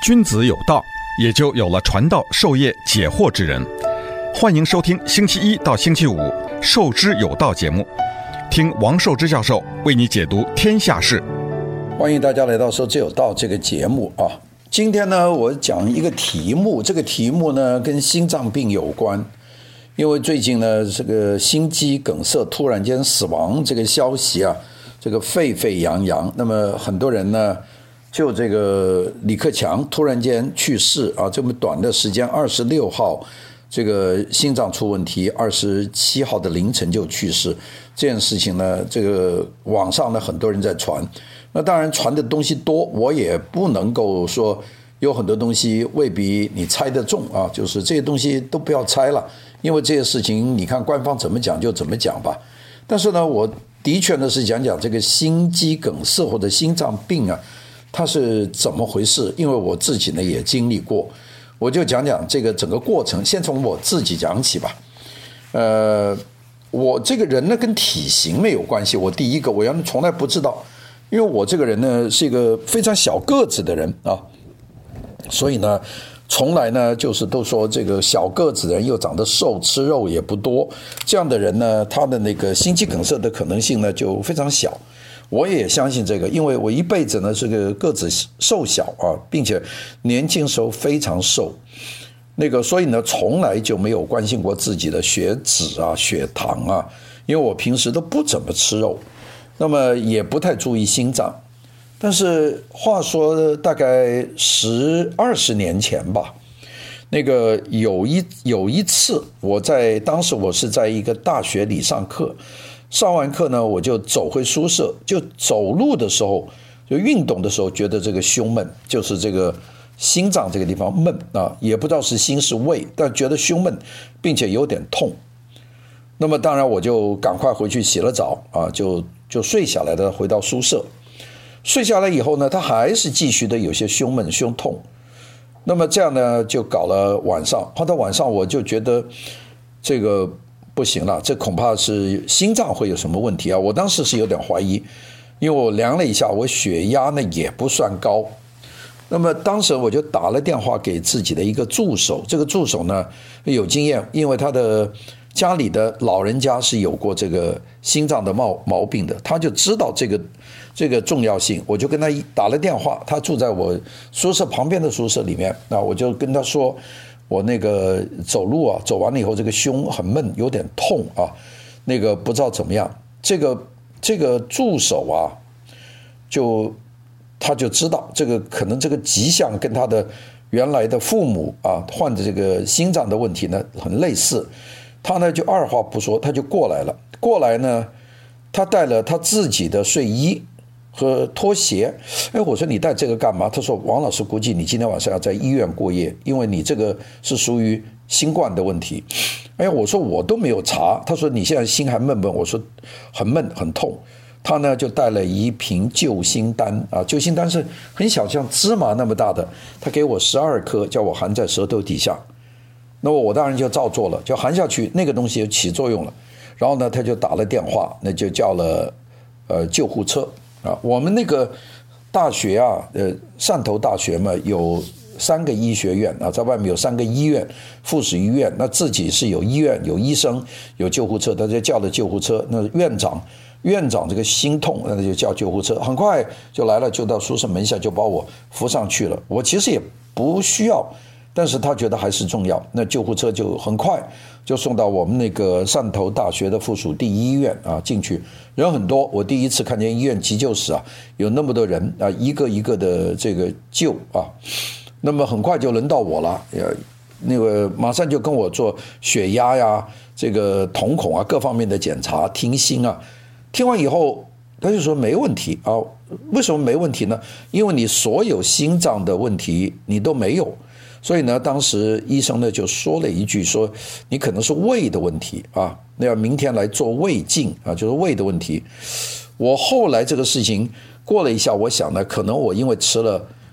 君子有道，也就有了传道授业解惑之人。欢迎收听星期一到星期五《授之有道》节目，听王寿之教授为你解读天下事。 欢迎大家来到《授之有道》这个节目啊。今天呢，我讲一个题目，这个题目呢跟心脏病有关。因为最近呢，这个心肌梗塞突然间死亡这个消息啊，这个沸沸扬扬。那么很多人呢，就这个李克强突然间去世啊，这么短的时间，26号这个心脏出问题，27号的凌晨就去世。这件事情呢，这个网上呢很多人在传。那当然传的东西多，我也不能够说有很多东西未必你猜得中啊，就是这些东西都不要猜了，因为这些事情你看官方怎么讲就怎么讲吧。但是呢，我的确呢是讲讲这个心肌梗塞或者心脏病啊，它是怎么回事，因为我自己呢也经历过，我就讲讲这个整个过程，先从我自己讲起吧。我这个人呢跟体型没有关系，我第一个我原来从来不知道，因为我这个人呢是一个非常小个子的人啊，所以呢从来呢就是都说这个小个子的人又长得瘦，吃肉也不多，这样的人呢他的那个心肌梗塞的可能性呢就非常小。我也相信这个，因为我一辈子呢是个子瘦小啊，并且年轻时候非常瘦，所以呢从来就没有关心过自己的血脂啊、血糖啊，因为我平时都不怎么吃肉，那么也不太注意心脏。但是话说大概20年前吧，有一次当时我是在一个大学里上课，上完课呢我就走回宿舍，就走路的时候就运动的时候觉得这个胸闷，就是这个心脏这个地方闷啊，也不知道是心是胃，但觉得胸闷并且有点痛。那么当然我就赶快回去洗了澡啊，就睡下来的，回到宿舍。睡下来以后呢，他还是继续的有些胸闷胸痛。那么这样呢就搞了晚上，到晚上我就觉得这个不行了，这恐怕是心脏会有什么问题啊。我当时是有点怀疑，因为我量了一下，我血压呢也不算高。那么当时我就打了电话给自己的一个助手，这个助手呢有经验，因为他的家里的老人家是有过这个心脏的毛病的，他就知道这个重要性。我就跟他打了电话，他住在我宿舍旁边的宿舍里面，那我就跟他说我走路啊，走完了以后这个胸很闷，有点痛啊，不知道怎么样。这个助手啊他就知道可能这个迹象跟他的原来的父母啊患的这个心脏的问题呢很类似。他呢就二话不说，他就过来了。过来呢，他带了他自己的睡衣和拖鞋。我说你带这个干嘛？他说王老师估计你今天晚上要在医院过夜，因为你这个是属于新冠的问题。我说我都没有查。他说你现在心还闷不闷？我说很闷很痛。他呢就带了一瓶救心丹啊，救心丹是很小，像芝麻那么大的，他给我12颗，叫我含在舌头底下。那么我当然就照做了，就含下去，那个东西就起作用了。然后呢他就打了电话，那就叫了救护车啊。我们那个大学啊，汕头大学嘛，有3个医学院啊，在外面有3个医院，附属医院，那自己是有医院有医生有救护车，他就叫了救护车。那院长这个心痛，那就叫救护车，很快就来了，就到宿舍门下就把我扶上去了。我其实也不需要，但是他觉得还是重要，那救护车就很快就送到我们那个汕头大学的附属第一医院啊，进去人很多，我第一次看见医院急救室啊有那么多人啊，一个一个的这个救啊。那么很快就轮到我了，马上就跟我做血压呀、这个瞳孔啊各方面的检查，听心啊。听完以后他就说没问题啊。为什么没问题呢？因为你所有心脏的问题你都没有。所以呢当时医生呢就说了一句，说你可能是胃的问题啊，那要明天来做胃镜啊，就是胃的问题。我后来这个事情过了一下，我想呢可能我因为吃了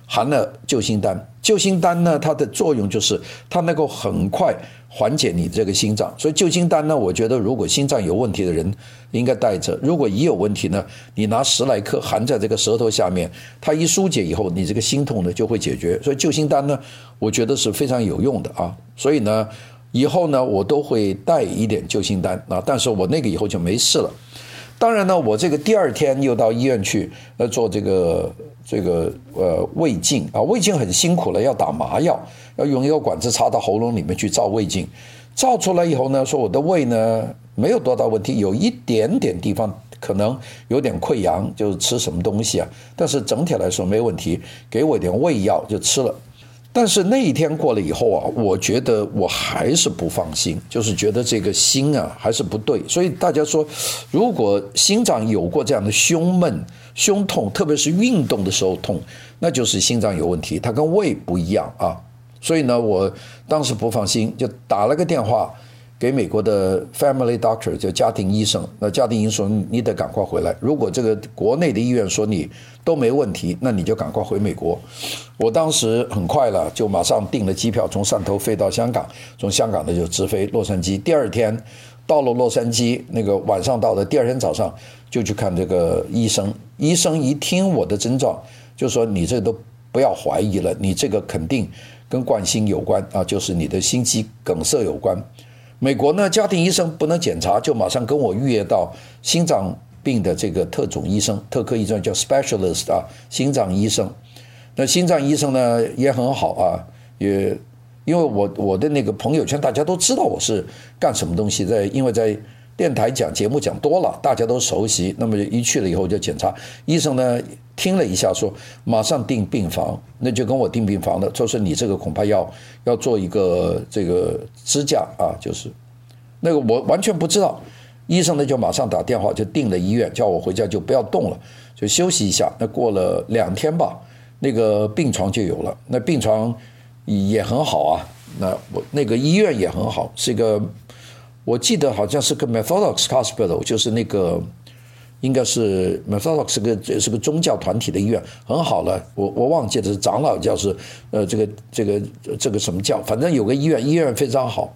含了救心丹。救心丹呢，它的作用就是它能够很快缓解你这个心脏，所以救心丹呢，我觉得如果心脏有问题的人应该带着，如果胰有问题呢，你拿10来克含在这个舌头下面，它一疏解以后，你这个心痛呢就会解决。所以救心丹呢，我觉得是非常有用的啊。所以呢，以后呢我都会带一点救心丹啊，但是我那个以后就没事了。当然呢，我这个第2天又到医院去做这个胃镜啊，胃镜很辛苦了，要打麻药，要用一个管子插到喉咙里面去照胃镜，照出来以后呢，说我的胃呢没有多大问题，有一点点地方可能有点溃疡，就是吃什么东西啊，但是整体来说没问题，给我一点胃药就吃了。但是那一天过了以后啊，我觉得我还是不放心，就是觉得这个心啊还是不对。所以大家说，如果心脏有过这样的胸闷、胸痛，特别是运动的时候痛，那就是心脏有问题，它跟胃不一样啊。所以呢，我当时不放心，就打了个电话给美国的 family doctor， 就家庭医生。那家庭医生说你得赶快回来，如果这个国内的医院说你都没问题，那你就赶快回美国。我当时很快了，就马上订了机票，从汕头飞到香港，从香港呢就直飞洛杉矶。第2天到了洛杉矶，那个晚上到的，第2天早上就去看这个医生。医生一听我的症状，就说你这都不要怀疑了，你这个肯定跟冠心有关啊，就是你的心肌梗塞有关。美国呢，家庭医生不能检查，就马上跟我预约到心脏病的这个特种医生、特科医生，叫 specialist 啊，心脏医生。那心脏医生呢也很好啊，也因为我的那个朋友圈大家都知道我是干什么东西，因为在电台讲节目讲多了，大家都熟悉。那么一去了以后就检查，医生呢听了一下说马上订病房，那就跟我订病房的，就是你这个恐怕要做一个这个支架啊，就是那个我完全不知道。医生呢就马上打电话就订了医院，叫我回家就不要动了，就休息一下。那过了2天吧，那个病床就有了，那病床也很好啊，那个医院也很好，是一个我记得好像是个 Methodist Hospital， 就是那个应该是 Methodist 是个宗教团体的医院，很好了。我忘记了是长老教是这个什么教，反正有个医院非常好，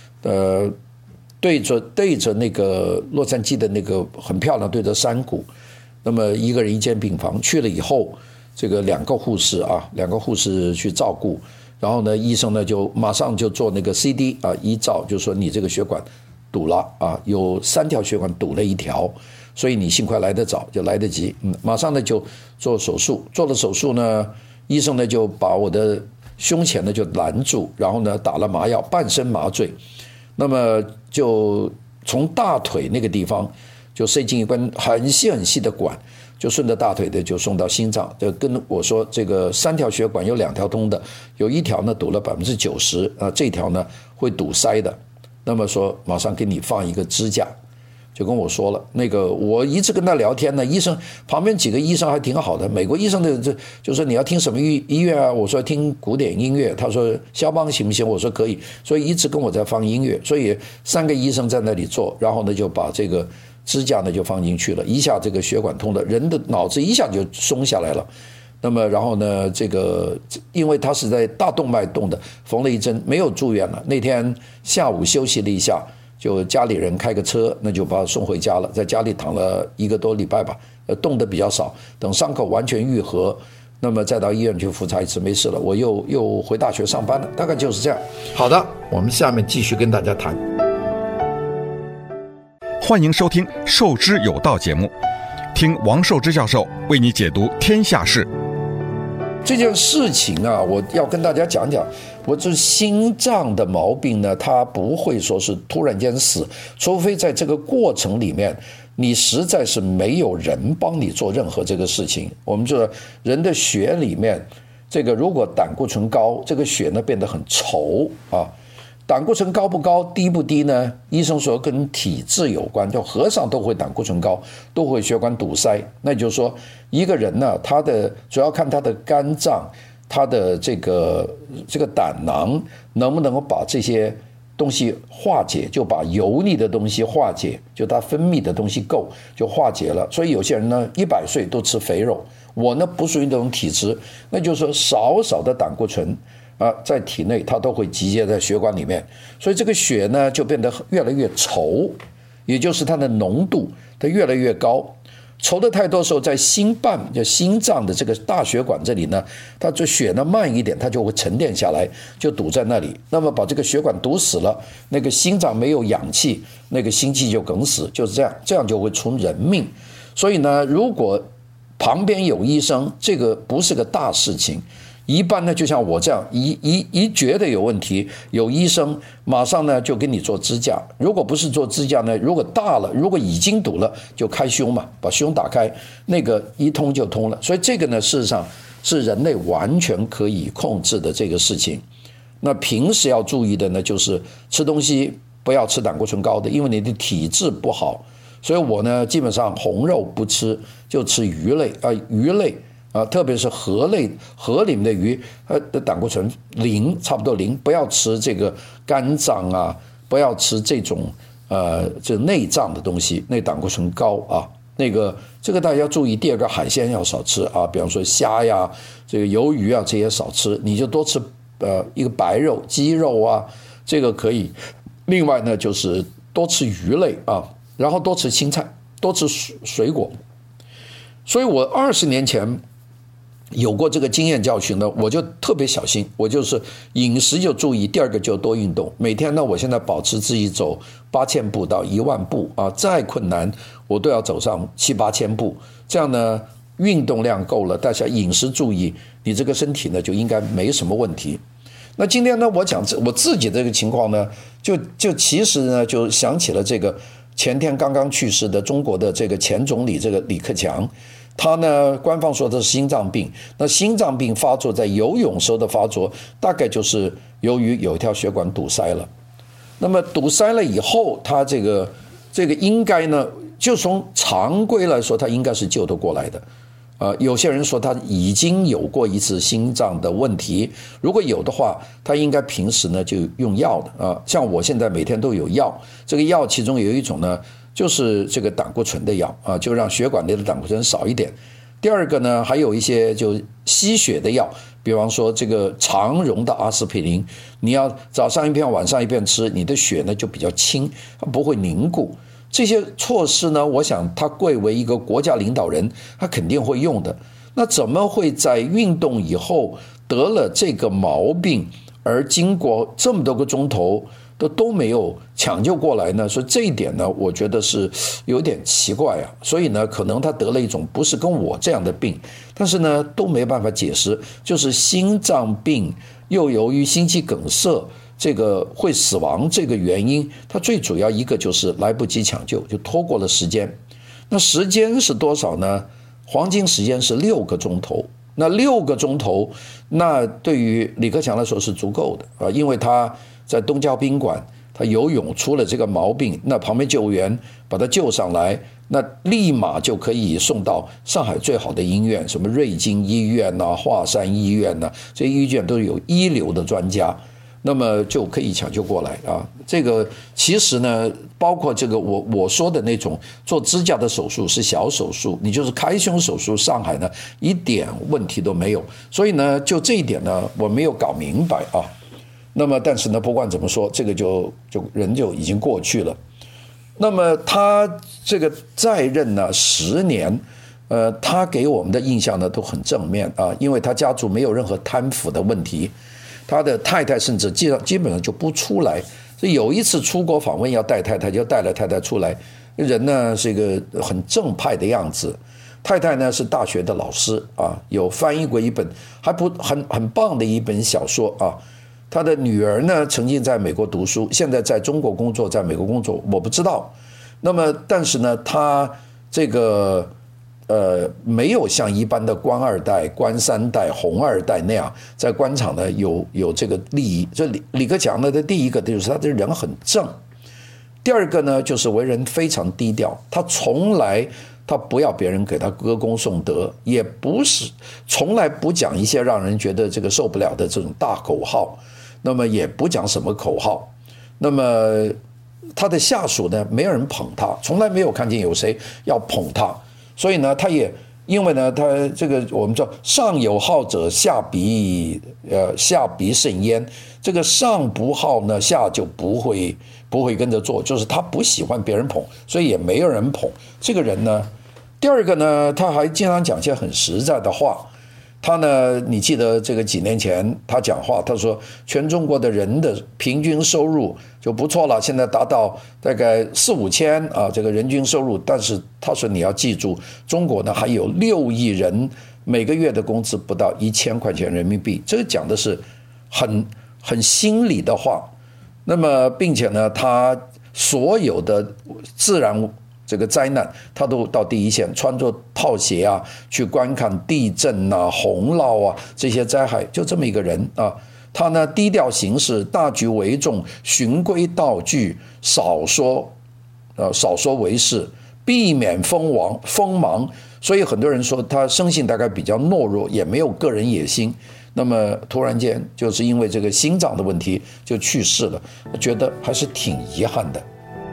对着那个洛杉矶的那个很漂亮，对着山谷。那么一个人一间病房，去了以后，这个2个护士去照顾。然后呢，医生呢就马上就做那个 CD 啊，一照就说你这个血管堵了啊，有3条血管堵了1条，所以你幸亏来得早，就来得及。马上呢就做手术，做了手术呢，医生呢就把我的胸前呢就拦住，然后呢打了麻药，半身麻醉。那么就从大腿那个地方就塞进一根很细很细的管，就顺着大腿的就送到心脏。就跟我说，这个3条血管有2条通的，有1条呢堵了90%啊，这条呢会堵塞的。那么说马上给你放一个支架，就跟我说了。那个我一直跟他聊天呢，医生旁边几个医生还挺好的。美国医生的就说你要听什么医乐啊？我说听古典音乐。他说肖邦行不行？我说可以。所以一直跟我在放音乐。所以3个医生在那里做，然后呢就把这个支架呢就放进去了，一下这个血管通的，人的脑子一下就松下来了。那么然后呢，这个因为他是在大动脉动的，缝了1针，没有住院了。那天下午休息了一下，就家里人开个车，那就把他送回家了，在家里躺了1个多礼拜吧，动得比较少，等伤口完全愈合，那么再到医院去复查一次，没事了，我又回大学上班了，大概就是这样。好的，我们下面继续跟大家谈。 欢迎收听《受之有道》节目，听王寿之教授为你解读天下事。 这件事情啊，我要跟大家讲讲，我这心脏的毛病呢，它不会说是突然间死，除非在这个过程里面，你实在是没有人帮你做任何这个事情。我们说人的血里面，这个如果胆固醇高，这个血呢变得很稠啊。胆固醇高不高，低不低呢？医生说跟体质有关，就和尚都会胆固醇高，都会血管堵塞。那就是说，一个人呢，他的主要看他的肝脏，他的这个胆囊能不能够把这些东西化解，就把油腻的东西化解，就它分泌的东西够就化解了。所以有些人呢100岁都吃肥肉，我呢不属于那种体质，那就是说少少的胆固醇在体内它都会集结在血管里面，所以这个血呢就变得越来越稠，也就是它的浓度它越来越高。稠的太多的时候，在心瓣就心脏的这个大血管这里呢，它这血呢慢一点，它就会沉淀下来，就堵在那里。那么把这个血管堵死了，那个心脏没有氧气，那个心肌就梗死，就是这样，这样就会出人命。所以呢，如果旁边有医生，这个不是个大事情。一般呢，就像我这样，一觉得有问题，有医生马上呢就给你做支架。如果不是做支架呢，如果大了，如果已经堵了，就开胸嘛，把胸打开，那个一通就通了。所以这个呢，事实上是人类完全可以控制的这个事情。那平时要注意的呢，就是吃东西不要吃胆固醇高的，因为你的体质不好。所以我呢，基本上红肉不吃，就吃鱼类鱼类。特别是河类，河里面的鱼，的胆固醇0，差不多0，不要吃这个肝脏啊，不要吃这种这内脏的东西，那胆固醇高啊。这个大家要注意。第二个，海鲜要少吃啊，比方说虾呀、这个鱿鱼啊这些少吃，你就多吃一个白肉、鸡肉啊，这个可以。另外呢，就是多吃鱼类啊，然后多吃青菜，多吃水果。所以我20年前有过这个经验教训呢，我就特别小心，我就是饮食就注意，第二个就多运动。每天呢，我现在保持自己走8000步到10000步啊，再困难我都要走上7-8000步，这样呢运动量够了，但是饮食注意，你这个身体呢就应该没什么问题。那今天呢，我讲我自己这个情况呢，就其实呢就想起了这个前天刚刚去世的中国的这个前总理这个李克强。他呢，官方说的是心脏病。那心脏病发作在游泳时候的发作，大概就是由于有一条血管堵塞了。那么堵塞了以后，他这个应该呢，就从常规来说，他应该是救得过来的。有些人说他已经有过一次心脏的问题，如果有的话，他应该平时呢就用药的像我现在每天都有药，这个药其中有一种呢，就是这个胆固醇的药就让血管里的胆固醇少一点。第二个呢，还有一些就吸血的药，比方说这个常溶的阿司匹林，你要早上一片晚上一片吃，你的血呢就比较轻，不会凝固。这些措施呢，我想他贵为一个国家领导人，他肯定会用的。那怎么会在运动以后得了这个毛病，而经过这么多个钟头都没有抢救过来呢？所以这一点呢，我觉得是有点奇怪啊。所以呢，可能他得了一种不是跟我这样的病，但是呢都没办法解释，就是心脏病又由于心肌梗塞这个会死亡这个原因，它最主要一个就是来不及抢救，就拖过了时间。那时间是多少呢？黄金时间是6个钟头。那6个钟头，那对于李克强来说是足够的因为他在东郊宾馆，他游泳出了这个毛病，那旁边救护员把他救上来，那立马就可以送到上海最好的医院，什么瑞金医院华山医院这些医院都有一流的专家，那么就可以抢救过来这个其实呢，包括这个我说的那种做支架的手术是小手术，你就是开胸手术，上海呢一点问题都没有。所以呢，就这一点呢，我没有搞明白那么但是呢，不管怎么说，这个就人就已经过去了。那么他这个在任呢10年，他给我们的印象呢都很正面因为他家族没有任何贪腐的问题。他的太太甚至基本上就不出来，所以有一次出国访问要带太太，就带了太太出来。人呢是一个很正派的样子，太太呢是大学的老师有翻译过一本很棒的一本小说他的女儿呢曾经在美国读书，现在在中国工作，在美国工作，我不知道。那么但是呢，他这个没有像一般的官2代、官3代、红2代那样在官场呢有这个利益。这李克强呢的第一个就是他的人很正，第二个呢就是为人非常低调，他从来他不要别人给他歌功颂德，也不是从来不讲一些让人觉得这个受不了的这种大口号，那么也不讲什么口号。 那么他的下属呢，没有人捧他，从来没有看见有谁要捧他，所以呢，他也因为呢，他这个我们说上有好者，下必甚焉。这个上不好呢，下就不会跟着做，就是他不喜欢别人捧，所以也没有人捧这个人呢。第二个呢，他还经常讲一些很实在的话。他呢，你记得这个几年前他讲话，他说全中国的人的平均收入就不错了，现在达到大概4-5千啊，这个人均收入。但是他说你要记住，中国呢还有6亿人每个月的工资不到1000块钱人民币，这个讲的是很心里的话。那么并且呢，他所有的自然这个灾难，他都到第一线，穿着套鞋啊，去观看地震啊、洪涝啊这些灾害，就这么一个人啊。他呢低调行事，大局为重，循规蹈矩，少说为是，避免锋芒。所以很多人说他生性大概比较懦弱，也没有个人野心。那么突然间就是因为这个心脏的问题就去世了，我觉得还是挺遗憾的。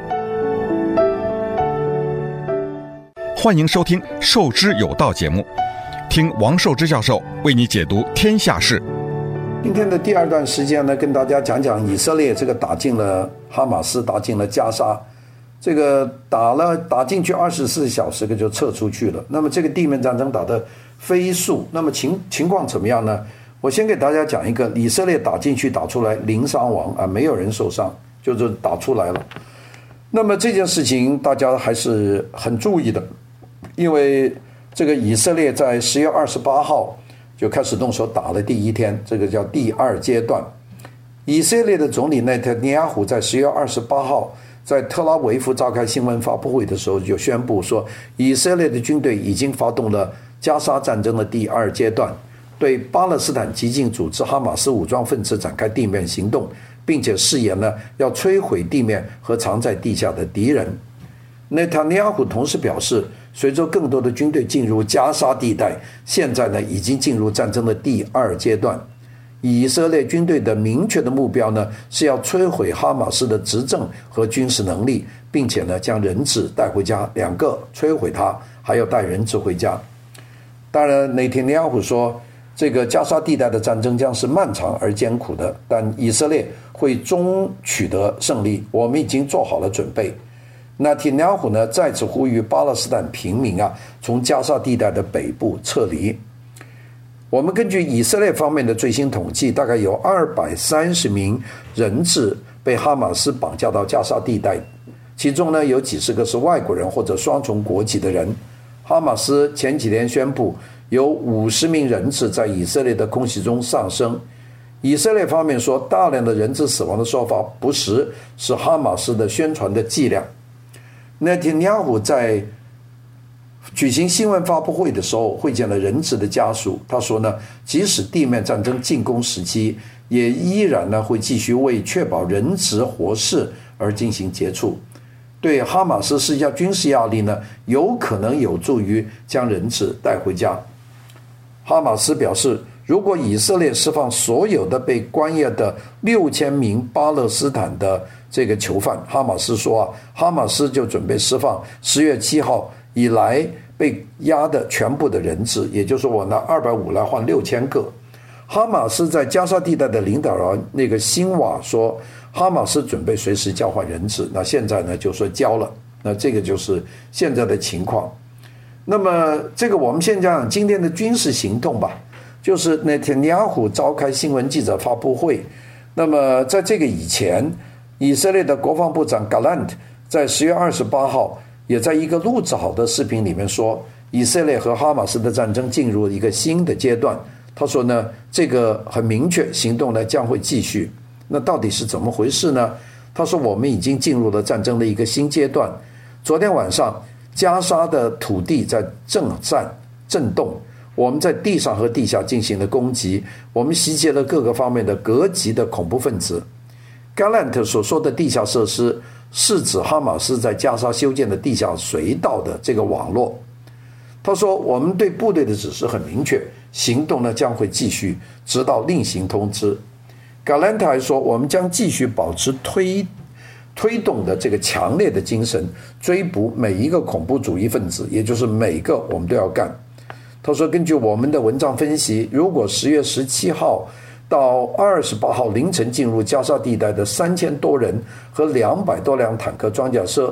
欢迎收听《授之有道》节目，听王寿之教授为你解读天下事。 今天的第二段时间呢，跟大家讲讲以色列这个打进了哈马斯，打进了加沙，这个打进去24小时就撤出去了。那么这个地面战争打得飞速，那么情况怎么样呢？我先给大家讲一个，以色列打进去打出来零伤亡啊，没有人受伤，就是打出来了。那么这件事情大家还是很注意的。因为这个以色列在10月28号就开始动手打了第一天，这个叫第2阶段。以色列的总理内塔尼亚胡在10月28号在特拉维夫召开新闻发布会的时候就宣布说，以色列的军队已经发动了加沙战争的第2阶段，对巴勒斯坦激进组织哈马斯武装分子展开地面行动，并且誓言呢要摧毁地面和藏在地下的敌人。内塔尼亚胡同时表示，随着更多的军队进入加沙地带，现在呢已经进入战争的第2阶段。以色列军队的明确的目标呢是要摧毁哈马斯的执政和军事能力，并且呢将人质带回家，2个摧毁它，还要带人质回家。当然，内塔尼亚胡说，这个加沙地带的战争将是漫长而艰苦的，但以色列会终取得胜利，我们已经做好了准备。那内塔尼亚胡呢再次呼吁巴勒斯坦平民从加沙地带的北部撤离。我们根据以色列方面的最新统计，大概有230名人质被哈马斯绑架到加沙地带，其中呢有几十个是外国人或者双重国籍的人。哈马斯前几天宣布有50名人质在以色列的空袭中丧生。以色列方面说，大量的人质死亡的说法不实，是哈马斯的宣传的伎俩。内塔尼亚胡在举行新闻发布会的时候会见了人质的家属，他说呢，即使地面战争进攻时期，也依然呢会继续为确保人质活释而进行接触。对哈马斯施加军事压力呢，有可能有助于将人质带回家。哈马斯表示，如果以色列释放所有的被关押的6000名巴勒斯坦的这个囚犯，哈马斯说哈马斯就准备释放10月7号以来被押的全部的人质，也就是我拿250来换6000个。哈马斯在加沙地带的领导人那个辛瓦说，哈马斯准备随时交换人质，那现在呢就说交了，那这个就是现在的情况。那么这个我们先讲今天的军事行动吧，就是内塔尼亚胡召开新闻记者发布会。那么在这个以前，以色列的国防部长 Gallant 在10月28号也在一个录制好的视频里面说，以色列和哈马斯的战争进入一个新的阶段。他说呢，这个很明确，行动呢将会继续。那到底是怎么回事呢？他说，我们已经进入了战争的一个新阶段。昨天晚上，加沙的土地在震动，我们在地上和地下进行了攻击，我们袭击了各个方面的各级的恐怖分子。Gallant 所说的地下设施是指哈马斯在加沙修建的地下隧道的这个网络。他说，我们对部队的指示很明确，行动呢将会继续，直到另行通知。Gallant 还说，我们将继续保持推推动的这个强烈的精神，追捕每一个恐怖主义分子，也就是每个我们都要干。他说，根据我们的文章分析，如果10月17号到28号凌晨进入加沙地带的3000多人和200多辆坦克装甲车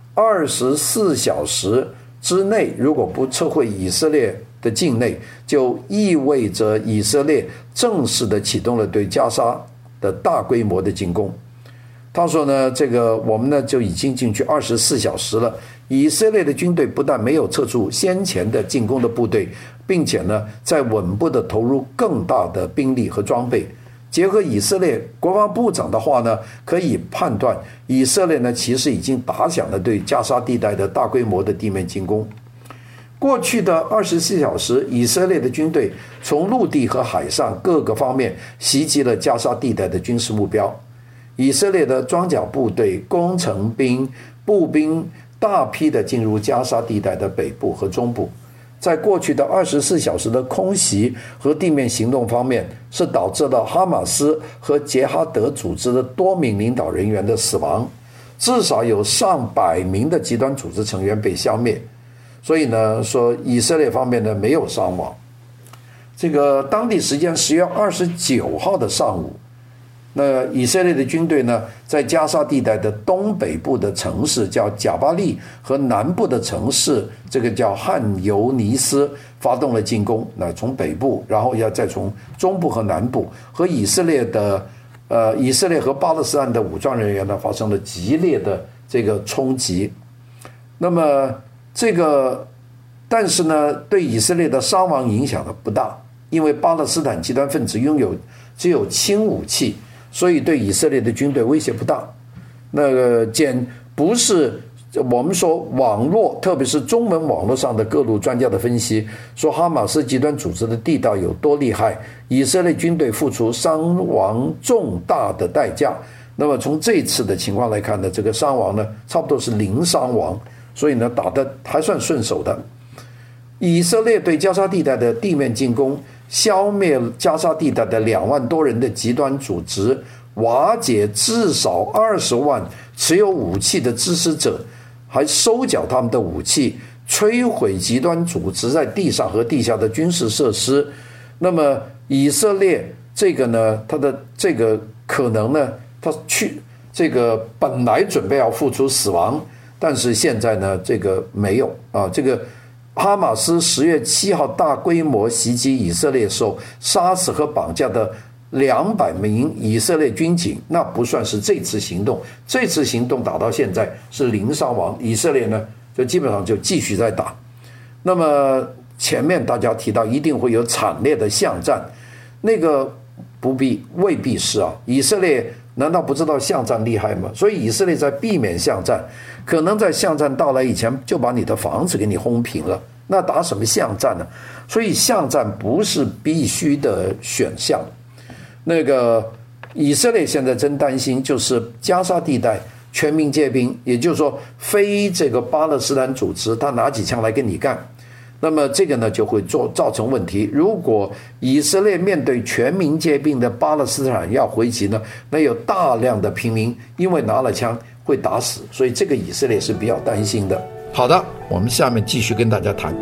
，24小时之内如果不撤回以色列的境内，就意味着以色列正式的启动了对加沙的大规模的进攻。他说呢，这个我们呢就已经进去24小时了，以色列的军队不但没有撤出先前的进攻的部队，并且呢在稳步的投入更大的兵力和装备。结合以色列国防部长的话呢，可以判断以色列呢其实已经打响了对加沙地带的大规模的地面进攻。过去的24小时，以色列的军队从陆地和海上各个方面袭击了加沙地带的军事目标。以色列的装甲部队、工程兵、步兵大批的进入加沙地带的北部和中部。在过去的24小时的空袭和地面行动方面，是导致了哈马斯和杰哈德组织的多名领导人员的死亡，至少有上百名的极端组织成员被消灭。所以呢，说以色列方面呢没有伤亡。这个当地时间10月29号的上午，那以色列的军队呢，在加沙地带的东北部的城市叫贾巴利和南部的城市这个叫汉尤尼斯发动了进攻。那从北部，然后要再从中部和南部，和以色列和巴勒斯坦的武装人员呢发生了激烈的这个冲击。那么但是呢，对以色列的伤亡影响呢不大，因为巴勒斯坦极端分子只有轻武器，所以对以色列的军队威胁不大。那个不是我们说网络，特别是中文网络上的各路专家的分析，说哈马斯极端组织的地道有多厉害，以色列军队付出伤亡重大的代价。那么从这次的情况来看呢，这个伤亡呢差不多是0伤亡，所以呢打得还算顺手的。以色列对加沙地带的地面进攻，消灭加沙地带的2万多人的极端组织，瓦解至少20万持有武器的支持者，还收缴他们的武器，摧毁极端组织在地上和地下的军事设施。那么以色列这个呢，他的这个可能呢，他这个本来准备要付出死亡，但是现在呢，这个没有啊。这个哈马斯10月7号大规模袭击以色列时候，杀死和绑架的200名以色列军警，那不算是这次行动。这次行动打到现在是0伤亡，以色列呢就基本上就继续在打。那么前面大家提到一定会有惨烈的巷战，那个未必是啊。以色列难道不知道巷战厉害吗？所以以色列在避免巷战，可能在巷战到来以前就把你的房子给你轰平了，那打什么巷战呢？所以巷战不是必须的选项。那个以色列现在真担心就是加沙地带全民皆兵，也就是说非这个巴勒斯坦组织他拿起枪来跟你干，那么这个呢就会造成问题。如果以色列面对全民皆兵的巴勒斯坦要回击呢，那有大量的平民因为拿了枪会打死，所以这个以色列是比较担心的。好的，我们下面继续跟大家谈。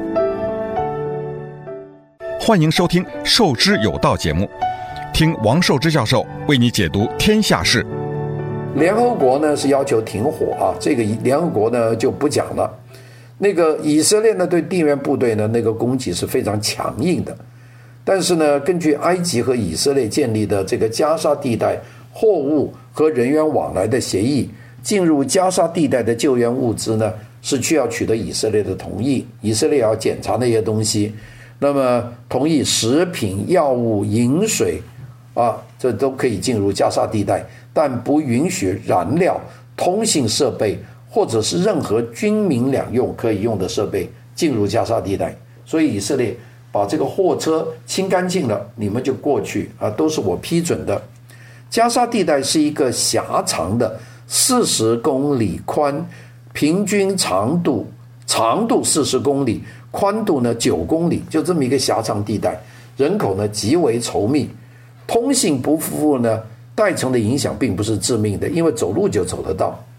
欢迎收听《受之有道》节目，听王寿之教授为你解读天下事。 联合国呢是要求停火啊，这个联合国呢就不讲了。那个以色列呢对地面部队呢那个攻击是非常强硬的，但是呢根据埃及和以色列建立的这个加沙地带货物和人员往来的协议，进入加沙地带的救援物资呢是需要取得以色列的同意，以色列要检查那些东西，那么同意食品、药物、饮水啊，这都可以进入加沙地带，但不允许燃料、通信设备或者是任何军民两用可以用的设备进入加沙地带。所以以色列把这个货车清干净了，你们就过去啊，都是我批准的。加沙地带是一个狭长的40公里宽，平均长度40公里，宽度呢9公里，就这么一个狭长地带，人口呢极为稠密。通信不复呢，带程的影响并不是致命的，因为走路就走得到。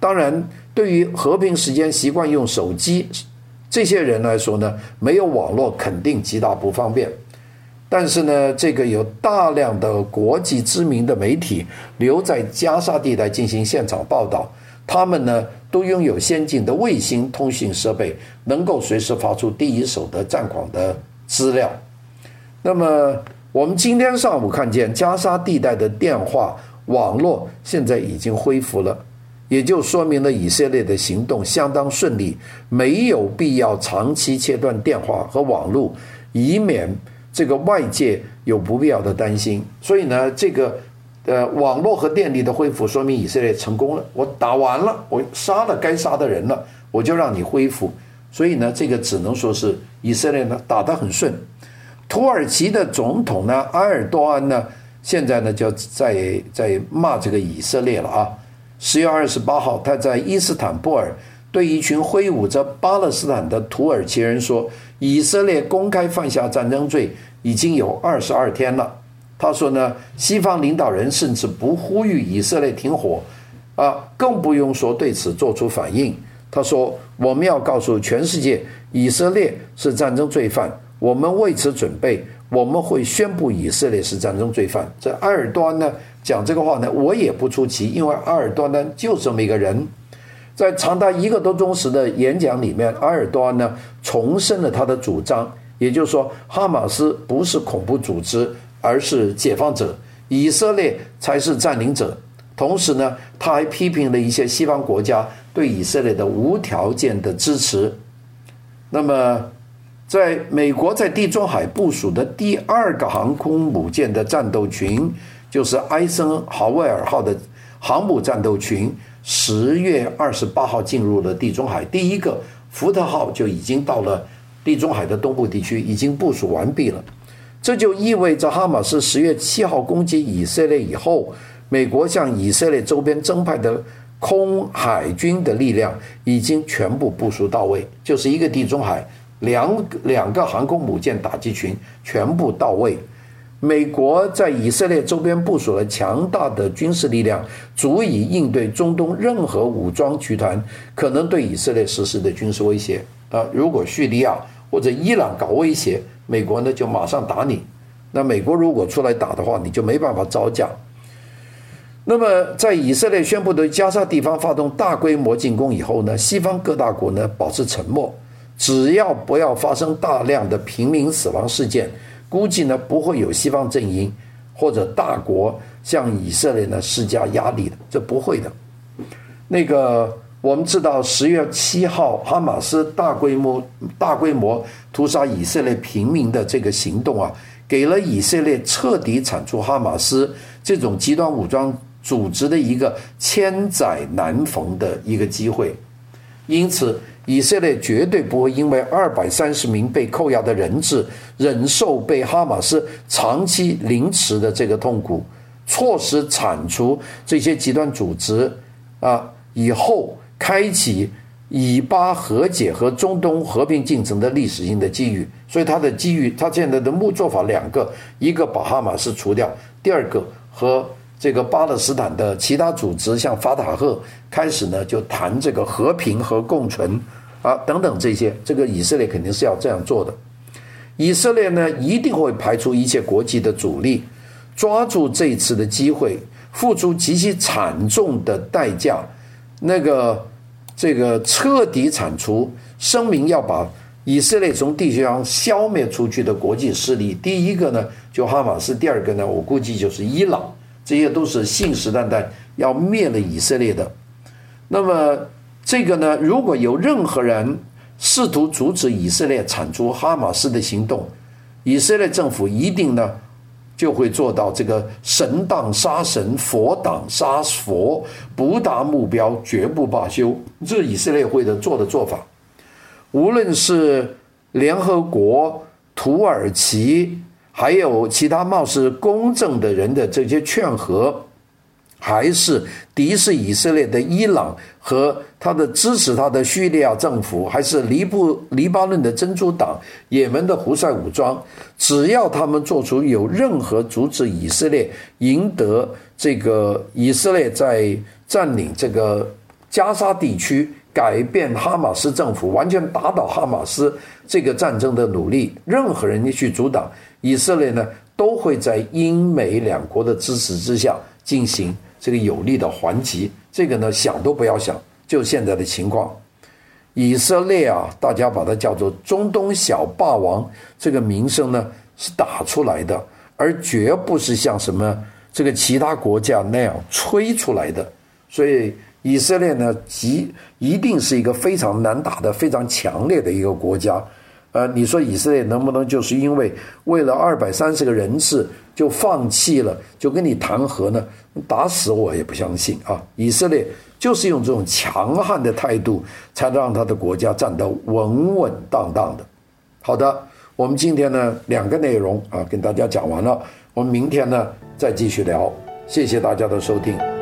当然，对于和平时间习惯用手机这些人来说呢，没有网络肯定极大不方便。但是呢，这个有大量的国际知名的媒体留在加沙地带进行现场报道，他们呢都拥有先进的卫星通讯设备，能够随时发出第一手的战况的资料。那么我们今天上午看见加沙地带的电话网络现在已经恢复了，也就说明了以色列的行动相当顺利，没有必要长期切断电话和网络，以免这个外界有不必要的担心。所以呢，这个网络和电力的恢复说明以色列成功了，我打完了，我杀了该杀的人了，我就让你恢复。所以呢，这个只能说是以色列呢打得很顺。土耳其的总统呢埃尔多安呢现在呢就在骂这个以色列了啊。10月28号他在伊斯坦布尔对一群挥舞着巴勒斯坦的土耳其人说，以色列公开犯下战争罪已经有22天了。他说呢，西方领导人甚至不呼吁以色列停火更不用说对此做出反应。他说，我们要告诉全世界，以色列是战争罪犯，我们为此准备，我们会宣布以色列是战争罪犯。这埃尔多安呢讲这个话呢，我也不出奇，因为埃尔多安就这么一个人。在长达1个多钟时的演讲里面，埃尔多安呢重申了他的主张，也就是说，哈马斯不是恐怖组织，而是解放者，以色列才是占领者。同时呢，他还批评了一些西方国家对以色列的无条件的支持。那么在美国在地中海部署的第2个航空母舰的战斗群，就是艾森豪威尔号的航母战斗群，10月28号进入了地中海。第1个福特号就已经到了地中海的东部地区，已经部署完毕了。这就意味着哈马斯10月7号攻击以色列以后，美国向以色列周边增派的空海军的力量已经全部部署到位，就是一个地中海两个航空母舰打击群全部到位。美国在以色列周边部署了强大的军事力量，足以应对中东任何武装集团可能对以色列实施的军事威胁。如果叙利亚或者伊朗搞威胁，美国呢就马上打你。那美国如果出来打的话，你就没办法招架。那么在以色列宣布对加沙地方发动大规模进攻以后呢，西方各大国呢保持沉默，只要不要发生大量的平民死亡事件，估计呢不会有西方阵营或者大国向以色列呢施加压力的，这不会的。那个我们知道10月7号哈马斯大规模屠杀以色列平民的这个行动给了以色列彻底铲除哈马斯这种极端武装组织的一个千载难逢的一个机会。因此以色列绝对不会因为230名被扣押的人质忍受被哈马斯长期凌迟的这个痛苦，错失铲除这些极端组织以后开启以巴和解和中东和平进程的历史性的机遇。所以他的机遇，他现在的做法2个，一个把哈马斯除掉，第2个和这个巴勒斯坦的其他组织像法塔赫开始呢就谈这个和平和共存等等这些，这个以色列肯定是要这样做的。以色列呢一定会排除一切国际的阻力，抓住这一次的机会，付出极其惨重的代价，这个彻底铲除，声明要把以色列从地球上消灭出去的国际势力。第1个呢就哈马斯，第2个呢我估计就是伊朗，这些都是信誓旦旦要灭了以色列的。那么这个呢，如果有任何人试图阻止以色列铲除哈马斯的行动，以色列政府一定呢就会做到这个神党杀神，佛党杀佛，不达目标绝不罢休，这是以色列会做的做法。无论是联合国、土耳其还有其他貌似公正的人的这些劝和，还是敌视以色列的伊朗和他的支持他的叙利亚政府，还是黎巴嫩的真主党、也门的胡塞武装，只要他们做出有任何阻止以色列赢得这个以色列在占领这个加沙地区改变哈马斯政府，完全打倒哈马斯这个战争的努力，任何人去阻挡以色列呢，都会在英美两国的支持之下进行这个有力的还击。这个呢，想都不要想，就现在的情况。以色列啊，大家把它叫做中东小霸王，这个名声呢是打出来的，而绝不是像什么这个其他国家那样吹出来的。所以以色列呢，一定是一个非常难打的、非常强烈的一个国家。你说以色列能不能就是因为为了230个人质就放弃了，就跟你谈和呢？打死我也不相信啊！以色列就是用这种强悍的态度，才让他的国家站得稳稳当当的。好的，我们今天呢2个内容啊，跟大家讲完了，我们明天呢再继续聊。谢谢大家的收听。